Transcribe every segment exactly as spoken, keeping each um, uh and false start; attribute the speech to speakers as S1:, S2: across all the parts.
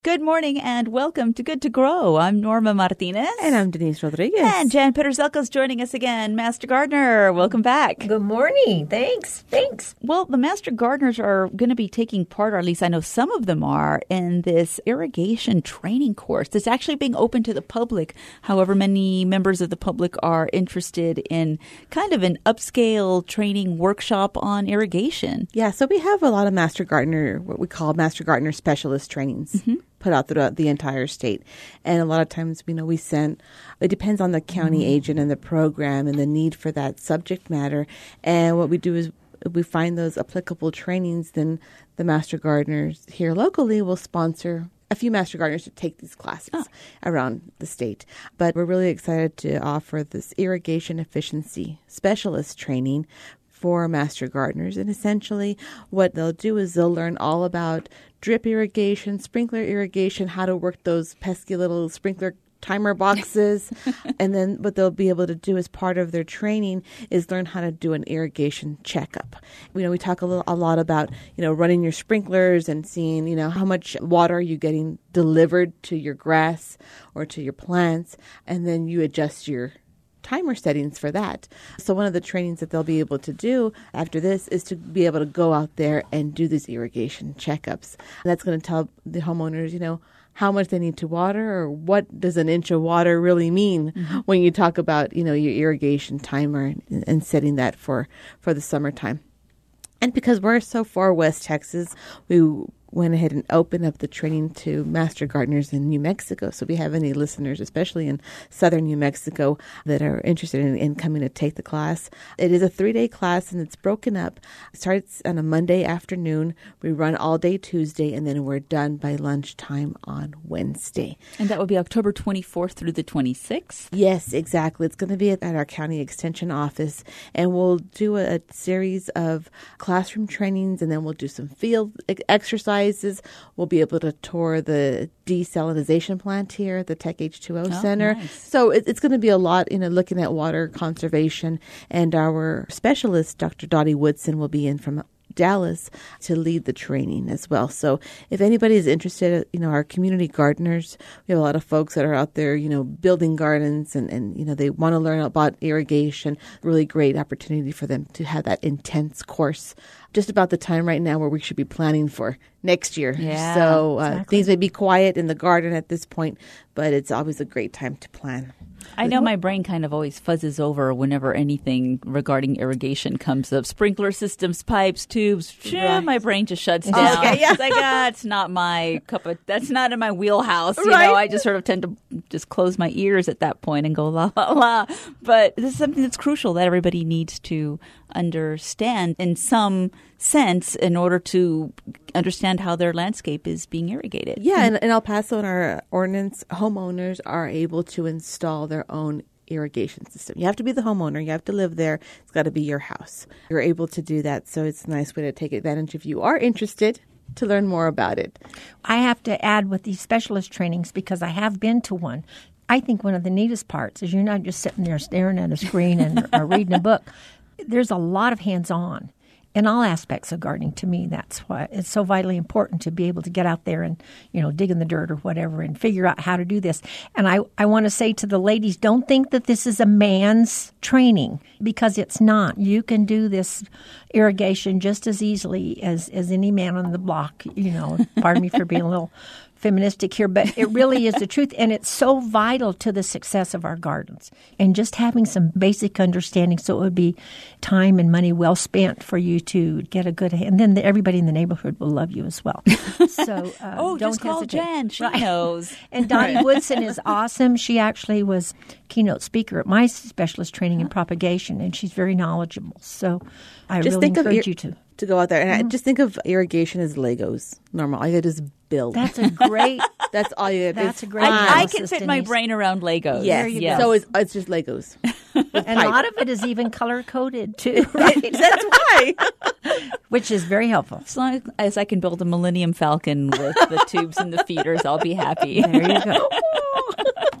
S1: Good morning and welcome to Good to Grow. I'm Norma Martinez.
S2: And I'm Denise Rodriguez.
S1: And Jan Peterzelko's joining us again. Master Gardener, welcome back.
S3: Good morning. Thanks. Thanks.
S1: Well, the Master Gardeners are going to be taking part, or at least I know some of them are, in this irrigation training course that's actually being open to the public. However, many members of the public are interested in kind of an upscale training workshop on irrigation.
S2: Yeah, so we have a lot of Master Gardener, what we call Master Gardener specialist trainings. Mm-hmm. Put out throughout the entire state. And a lot of times, you know, we send, it depends on the county mm-hmm. agent and the program and the need for that subject matter. And what we do is if we find those applicable trainings, then the Master Gardeners here locally will sponsor a few Master Gardeners to take these classes oh. around the state. But we're really excited to offer this irrigation efficiency specialist training for Master Gardeners. And essentially what they'll do is they'll learn all about drip irrigation, sprinkler irrigation, how to work those pesky little sprinkler timer boxes. And then what they'll be able to do as part of their training is learn how to do an irrigation checkup. You know, we talk a, little, a lot about, you know, running your sprinklers and seeing, you know, how much water are you getting delivered to your grass or to your plants. And then you adjust your timer settings for that. So one of the trainings that they'll be able to do after this is to be able to go out there and do these irrigation checkups. And that's going to tell the homeowners, you know, how much they need to water or what does an inch of water really mean mm-hmm. when you talk about, you know, your irrigation timer and, and setting that for, for the summertime. And because we're so far West Texas, we went ahead and opened up the training to Master Gardeners in New Mexico. So if we have any listeners, especially in southern New Mexico, that are interested in, in coming to take the class. It is a three-day class, and it's broken up. It starts on a Monday afternoon. We run all day Tuesday, and then we're done by lunchtime on Wednesday.
S1: And that will be October twenty-fourth through the twenty-sixth?
S2: Yes, exactly. It's going to be at, at our county extension office, and we'll do a, a series of classroom trainings, and then we'll do some field exercises. We'll be able to tour the desalinization plant here at the Tech H two O oh, Center.
S1: Nice.
S2: So it, it's going to be a lot, you know, looking at water conservation. And our specialist, Doctor Dottie Woodson, will be in from Dallas to lead the training as well. So if anybody is interested, you know, our community gardeners, we have a lot of folks that are out there, you know, building gardens and, and you know, they want to learn about irrigation. Really great opportunity for them to have that intense course just about the time right now where we should be planning for next year.
S1: Yeah,
S2: so uh,
S1: exactly.
S2: Things may be quiet in the garden at this point, but it's always a great time to plan.
S1: I know my brain kind of always fuzzes over whenever anything regarding irrigation comes up. Sprinkler systems, pipes, tubes. Right. My brain just shuts down.
S2: Okay, yeah.
S1: It's like, ah, it's not my cup of, that's not in my wheelhouse. You
S2: right.
S1: know, I just sort of tend to just close my ears at that point and go la, la, la. But this is something that's crucial that everybody needs to understand in some sense in order to understand how their landscape is being irrigated.
S2: Yeah, and in El Paso, in our ordinance, homeowners are able to install their own irrigation system. You have to be the homeowner. You have to live there. It's got to be your house. You're able to do that, so it's a nice way to take advantage if you are interested to learn more about it.
S3: I have to add with these specialist trainings, because I have been to one, I think one of the neatest parts is you're not just sitting there staring at a screen and or reading a book. There's a lot of hands-on in all aspects of gardening. To me, that's why it's so vitally important to be able to get out there and, you know, dig in the dirt or whatever and figure out how to do this. And I, I want to say to the ladies, don't think that this is a man's training, because it's not. You can do this irrigation just as easily as, as any man on the block, you know. Pardon me for being a little feministic here, but it really is the truth, and it's so vital to the success of our gardens. And just having some basic understanding, so it would be time and money well spent for you to get a good, and then the, everybody in the neighborhood will love you as well. So uh,
S1: oh,
S3: don't
S1: just call
S3: hesitate.
S1: Jen. She
S3: right.
S1: knows.
S3: And Dottie Woodson is awesome. She actually was keynote speaker at my specialist training in propagation, and she's very knowledgeable. So I
S2: just
S3: really
S2: think
S3: encourage
S2: of ir-
S3: you to.
S2: to go out there. And
S3: Mm-hmm.
S2: I just think of irrigation as Legos. Normal. All you got to do is build.
S3: That's a great.
S2: That's all you got to do.
S3: That's a great.
S1: I, I
S3: analysis,
S1: can fit my
S3: Denise.
S1: brain around Legos.
S2: Yes.
S1: yes.
S2: So it's, it's just Legos.
S3: And a lot of it is even color coded too.
S2: Right? That's why.
S3: Which is very helpful.
S1: As long as I can build a Millennium Falcon with the tubes and the feeders, I'll be happy.
S3: There you go.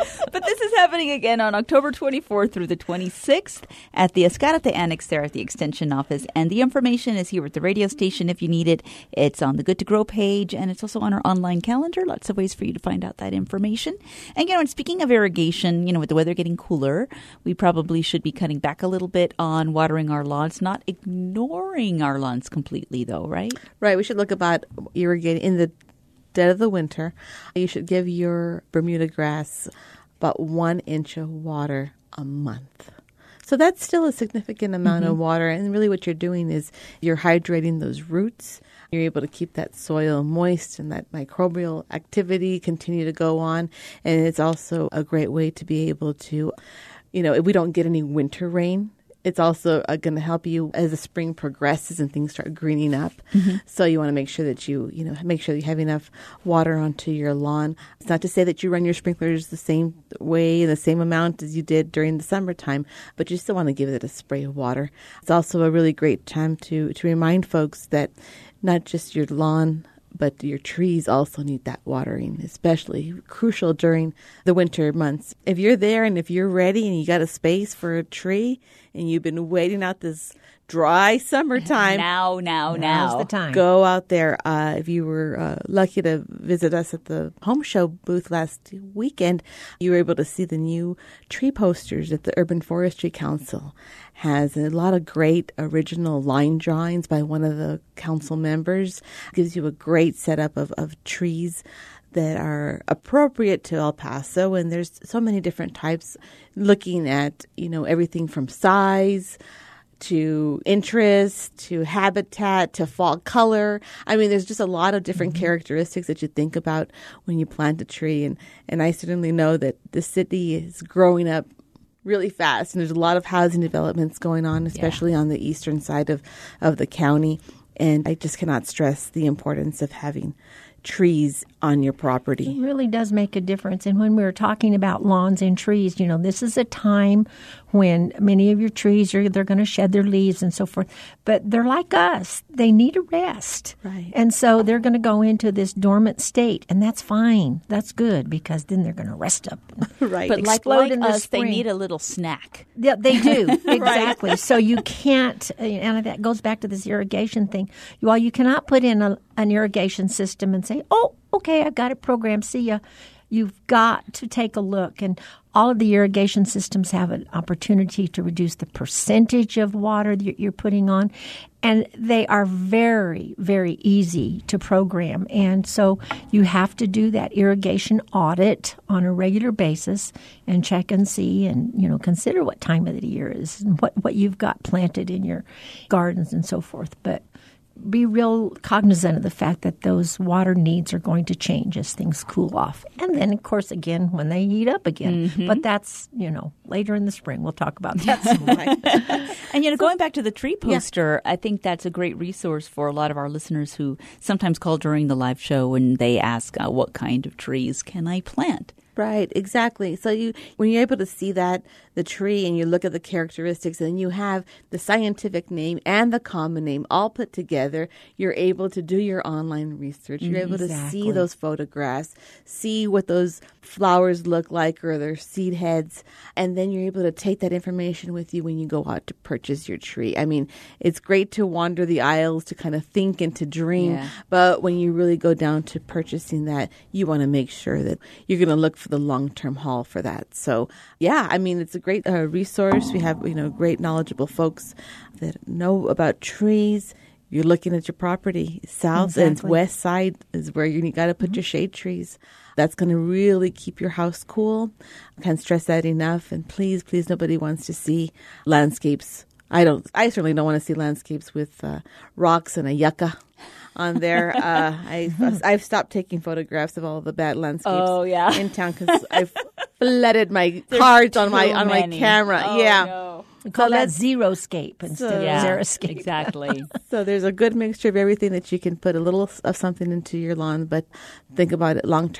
S1: But this is happening again on October twenty-fourth through the twenty-sixth at the Escarate Annex there at the Extension Office. And the information is here at the radio station if you need it. It's on the Good to Grow page, and it's also on our online calendar. Lots of ways for you to find out that information. And, you know, and speaking of irrigation, you know, with the weather getting cooler, we probably should be cutting back a little bit on watering our lawns, not ignoring our lawns completely, though, right?
S2: Right. We should look about irrigating in the dead of the winter. You should give your Bermuda grass about one inch of water a month. So that's still a significant amount mm-hmm. of water. And really what you're doing is you're hydrating those roots. You're able to keep that soil moist and that microbial activity continue to go on. And it's also a great way to be able to, you know, if we don't get any winter rain, it's also uh, going to help you as the spring progresses and things start greening up. Mm-hmm. So you want to make sure that you, you know, make sure you have enough water onto your lawn. It's not to say that you run your sprinklers the same way, the same amount as you did during the summertime, but you still want to give it a spray of water. It's also a really great time to, to remind folks that not just your lawn, but your trees also need that watering, especially crucial during the winter months. If you're there and if you're ready and you got a space for a tree and you've been waiting out this dry summertime.
S1: Now, now,
S3: Now's
S1: now.
S3: the time.
S2: Go out there. Uh, if you were uh, lucky to visit us at the Home Show booth last weekend, you were able to see the new tree posters that the Urban Forestry Council has. A lot of great original line drawings by one of the council members. Gives you a great setup of, of trees that are appropriate to El Paso. And there's so many different types, looking at, you know, everything from size to interest, to habitat, to fall color. I mean, there's just a lot of different mm-hmm. characteristics that you think about when you plant a tree. And, and I certainly know that the city is growing up really fast, and there's a lot of housing developments going on, especially yeah. on the eastern side of, of the county. And I just cannot stress the importance of having trees on your property.
S3: It really does make a difference. And when we were talking about lawns and trees, you know, this is a time when many of your trees are they're going to shed their leaves and so forth. But they're like us. They need a rest.
S2: Right.
S3: And so they're going to go into this dormant state. And that's fine. That's good, because then they're going to rest up.
S2: Right.
S1: But like,
S3: explode
S1: like
S3: in the
S1: us,
S3: spring.
S1: they need a little snack.
S3: Yeah, they do. Exactly. Right. So you can't, and that goes back to this irrigation thing. Well, you cannot put in a, an irrigation system and say, oh, okay, I've got it programmed. See ya. You've got to take a look. And all of the irrigation systems have an opportunity to reduce the percentage of water that you're putting on. And they are very, very easy to program. And so you have to do that irrigation audit on a regular basis and check and see and, you know, consider what time of the year is and what, what you've got planted in your gardens and so forth. But be real cognizant of the fact that those water needs are going to change as things cool off. And then, of course, again, when they heat up again. Mm-hmm. But that's, you know, later in the spring. We'll talk about that some more.
S1: And, you know, going back to the tree poster, yeah. I think that's a great resource for a lot of our listeners who sometimes call during the live show and they ask, uh, what kind of trees can I plant?
S2: Right, exactly. So you, when you're able to see that, the tree, and you look at the characteristics, and you have the scientific name and the common name all put together, you're able to do your online research. You're able
S3: exactly.
S2: to see those photographs, see what those flowers look like or their seed heads, and then you're able to take that information with you when you go out to purchase your tree. I mean, it's great to wander the aisles, to kind of think and to dream,
S1: yeah.
S2: but when you really go down to purchasing that, you want to make sure that you're going to look for the long-term haul for that. So, yeah, I mean, it's a great uh, resource. We have, you know, great knowledgeable folks that know about trees. You're looking at your property. South
S3: exactly.
S2: and west side is where you got to put mm-hmm. your shade trees. That's going to really keep your house cool. I can't stress that enough. And please, please, nobody wants to see landscapes. I don't. I certainly don't want to see landscapes with uh, rocks and a yucca on there. Uh, I've, I've stopped taking photographs of all the bad landscapes
S1: oh, yeah.
S2: in town because I've flooded my cards on my on
S1: many.
S2: my camera.
S1: Oh,
S2: yeah.
S1: No.
S3: We call
S2: So
S3: that
S2: that's-
S3: Xeroscape instead
S2: So-
S3: of
S1: Yeah,
S3: Xeriscape.
S1: exactly.
S2: So there's a good mixture of everything that you can put a little of something into your lawn, but think about it long term.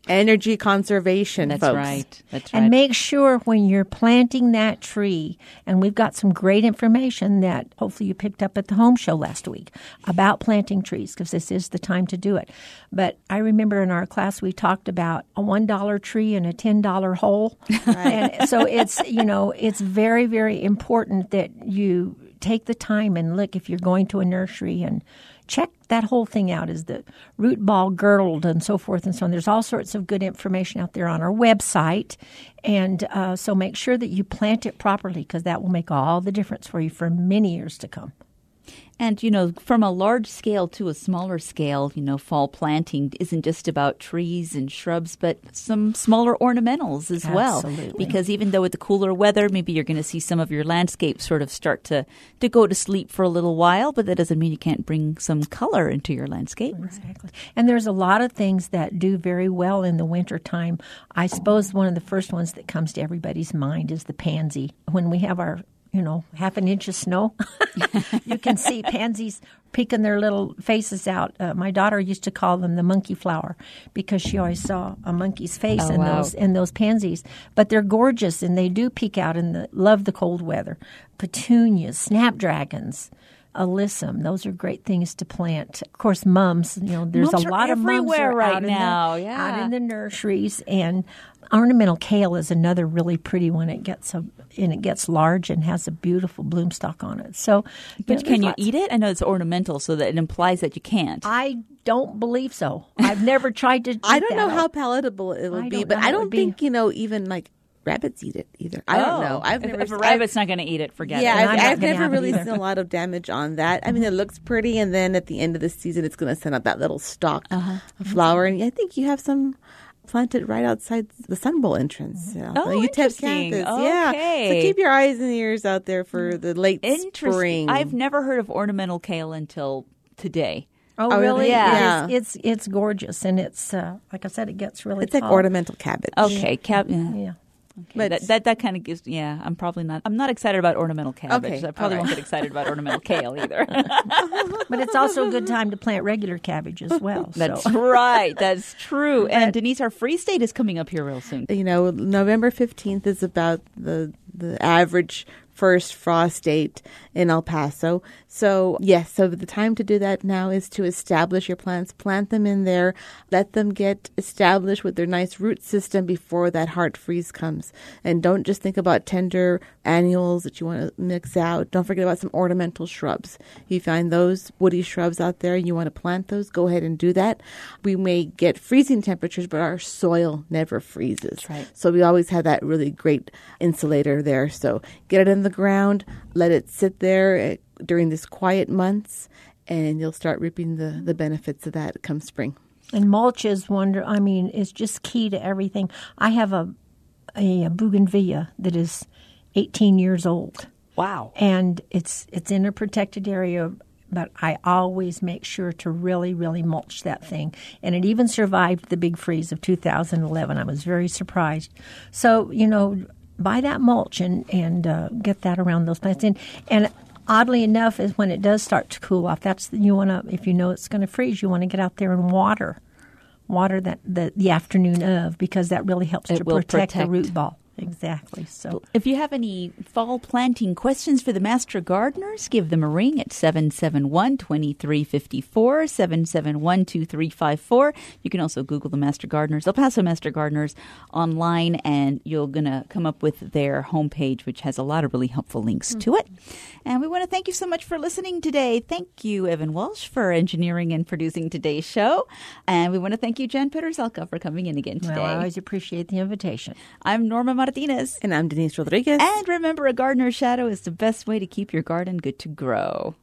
S2: Energy conservation,
S1: That's
S2: folks.
S1: right. That's right.
S3: And make sure when you're planting that tree, and we've got some great information that hopefully you picked up at the home show last week about planting trees, because this is the time to do it. But I remember in our class we talked about a one dollar tree and a ten dollar hole. Right. And so it's, you know, it's very, very important that you take the time and look if you're going to a nursery and check that whole thing out. Is the root ball girdled and so forth and so on. There's all sorts of good information out there on our website. And uh, so make sure that you plant it properly, because that will make all the difference for you for many years to come.
S1: And, you know, from a large scale to a smaller scale, you know, fall planting isn't just about trees and shrubs, but some smaller ornamentals as well.
S3: Absolutely.
S1: Because even though with the cooler weather, maybe you're going to see some of your landscape sort of start to, to go to sleep for a little while, but that doesn't mean you can't bring some color into your landscape.
S3: Exactly. And there's a lot of things that do very well in the wintertime. I suppose one of the first ones that comes to everybody's mind is the pansy. When we have our you know, half an inch of snow, you can see pansies peeking their little faces out. Uh, my daughter used to call them the monkey flower because she always saw a monkey's face
S1: oh,
S3: in
S1: wow.
S3: those in those pansies. But they're gorgeous, and they do peek out and the, love the cold weather. Petunias, snapdragons, alyssum, those are great things to plant. Of course, mums, you know, there's
S1: mums
S3: a lot of mums
S1: everywhere right
S3: out
S1: now.
S3: In the,
S1: yeah.
S3: out in the nurseries. And ornamental kale is another really pretty one. It gets a and it gets large and has a beautiful bloom stalk on it. So,
S1: but
S3: you know,
S1: can you
S3: lots.
S1: eat it? I know it's ornamental, so that it implies that you can't.
S3: I don't believe so. I've never tried to.
S2: I don't
S3: that
S2: know
S3: out.
S2: how palatable it will
S3: I
S2: be,
S3: don't
S2: but
S3: know how
S2: I
S3: it
S2: don't
S3: would be.
S2: think you know even like rabbits eat it either. I don't know. I've
S1: if,
S2: never.
S1: if a
S2: I've-
S1: rabbit's not going to eat it, forget
S2: Yeah,
S1: it.
S3: And
S2: I've,
S3: I'm not
S2: I've
S3: gonna
S2: never
S3: have it
S2: really
S3: either.
S2: seen a lot of damage on that. I mean, it looks pretty, and then at the end of the season, it's going to send out that little stalk
S1: Uh-huh.
S2: of flower, and I think you have some planted right outside the Sun Bowl entrance. Yeah.
S1: Oh,
S2: the U T E P
S1: interesting.
S2: campus. Yeah.
S1: Okay.
S2: So keep your eyes and ears out there for the late
S1: Interesting.
S2: spring.
S1: I've never heard of ornamental kale until today.
S3: Oh,
S2: Oh,
S3: really?
S2: really? Yeah.
S3: It's, it's it's gorgeous, and it's uh, like I said, it gets really.
S2: It's like
S3: tall.
S2: ornamental cabbage.
S1: Okay, cap- yeah.
S3: Yeah.
S1: But that that, that kind of gives, yeah, I'm probably not, I'm not excited about ornamental cabbage.
S2: Okay,
S1: I probably
S2: all
S1: won't
S2: right.
S1: get excited about ornamental kale either.
S3: But it's also a good time to plant regular cabbage as well.
S1: That's
S3: so.
S1: right. That's true. And Denise, our Free State is coming up here real soon.
S2: You know, November fifteenth is about the the average first frost date in El Paso. So, yes, so the time to do that now is to establish your plants, plant them in there, let them get established with their nice root system before that hard freeze comes. And don't just think about tender annuals that you want to mix out. Don't forget about some ornamental shrubs. You find those woody shrubs out there and you want to plant those, go ahead and do that. We may get freezing temperatures, but our soil never freezes.
S1: That's right.
S2: So we always have that really great insulator there. So get it in the ground, let it sit there during these quiet months, and you'll start reaping the, the benefits of that come spring.
S3: And mulch is wonder. I mean, it's just key to everything. I have a a bougainvillea that is eighteen years old.
S1: Wow.
S3: And it's it's in a protected area, but I always make sure to really, really mulch that thing. And it even survived the big freeze of two thousand eleven. I was very surprised. So, you know, buy that mulch and, and uh, get that around those plants. And, and oddly enough, is when it does start to cool off, that's you want to, if you know it's going to freeze, you want to get out there and water. Water that the, the afternoon of, because that really helps
S1: It
S3: to
S1: will
S3: protect,
S1: protect.
S3: the root ball. Exactly. So
S1: If you have any fall planting questions for the Master Gardeners, give them a ring at seven seven one, two three five four, seven seven one, two three five four. You can also Google the Master Gardeners, El Paso Master Gardeners online, and you're going to come up with their homepage, which has a lot of really helpful links mm-hmm. to it. And we want to thank you so much for listening today. Thank you, Evan Walsh, for engineering and producing today's show. And we want to thank you, Jen Peterzelka, for coming in again today.
S3: well, I always appreciate the invitation.
S1: I'm Norma Martinez.
S2: And I'm Denise Rodriguez.
S1: And remember, a gardener's shadow is the best way to keep your garden good to grow.